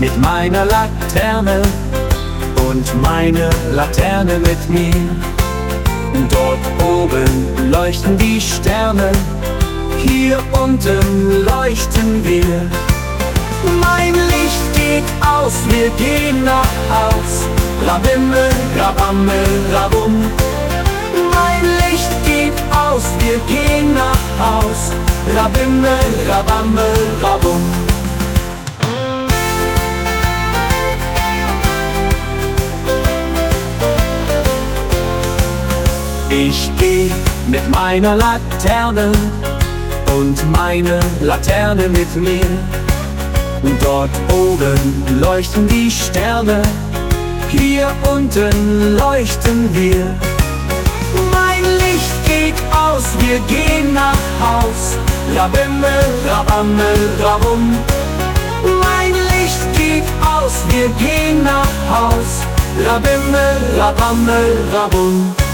mit meiner Laterne und meine Laterne mit mir. Dort oben leuchten die Sterne, hier unten leuchten wir. Mein Licht geht aus, wir gehen nach Haus. Rabimmel, rabammel, rabum. Mein Licht geht aus, wir gehen nach Haus. Rabimmel, rabammel, rabum. Ich geh mit meiner Laterne und meine Laterne mit mir. Dort oben leuchten die Sterne, hier unten leuchten wir. Mein Licht geht aus, wir gehen nach Haus. Rabimmel, rabammel, rabum. Mein Licht geht aus, wir gehen nach Haus. Rabimmel, rabammel, rabum.